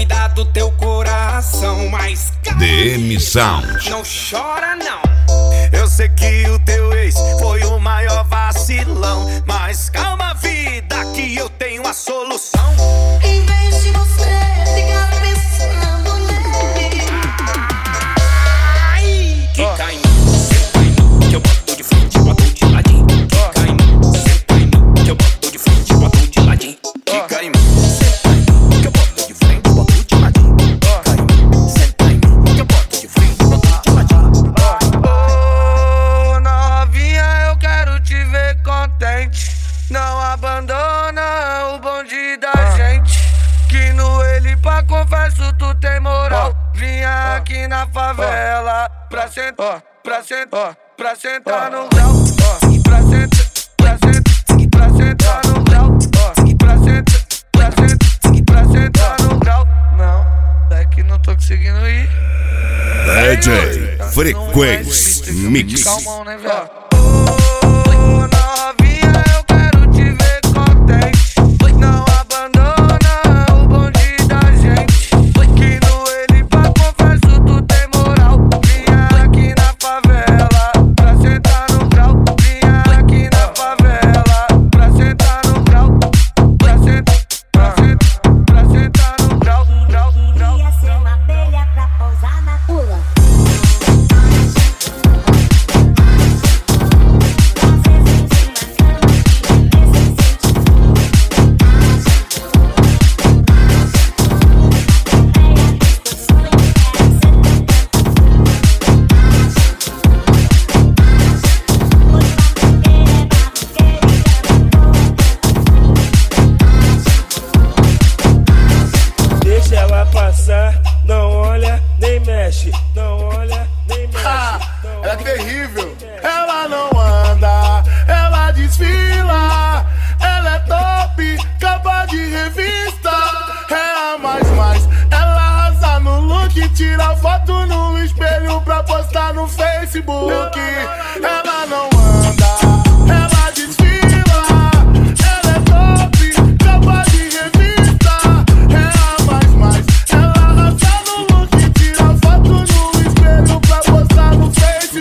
cuidar do teu coração. Mas calma, DM Sound. não chora não. Eu sei que o teu ex foi o maior vacilão, mas calma, vida, que eu tenho a solução. Em vez de você ficar pensando nele, Quica em mim, senta em mim, que eu boto de frente, boto de ladinho. Quica em mim, senta em mim, que eu boto de frente, boto de ladinho. Fica em mim, senta em mim, que eu boto de frente, boto de ladinho. Fica em mim, senta em mim, que eu boto de frente, boto de ladinho. Ô novinha, eu quero te ver contente. Não abandona o bonde da gente, que no ele pra confesso tu tem moral. Vinha aqui na favela pra sentar, pra sentar, pra sentar no grau. Pra sentar, pra sentar, pra sentar no grau. Pra sentar, pra sentar, pra sentar no grau. Não, é que não tô conseguindo ir. DJ Frequência Mix. Calmão, né, velho? Ô novinha, eu quero te ver contente. Não abandona o bonde da gente, que no ele pra confesso tu tem moral. Vinha aqui na favela pra sentar no grau. Vinha aqui na favela pra sentar no grau. Pra sentar, pra sentar, pra sentar no grau, grau, grau. queria ser uma abelha pra pousar na pula. Deixa ela passar, não olha nem mexe, não olha nem mexe. Ela é terrível. Ela não anda, ela desfila. Ela é top, capa de revista. É a mais. Ela arrasa no look, tira foto no espelho pra postar no Facebook. Ela não anda.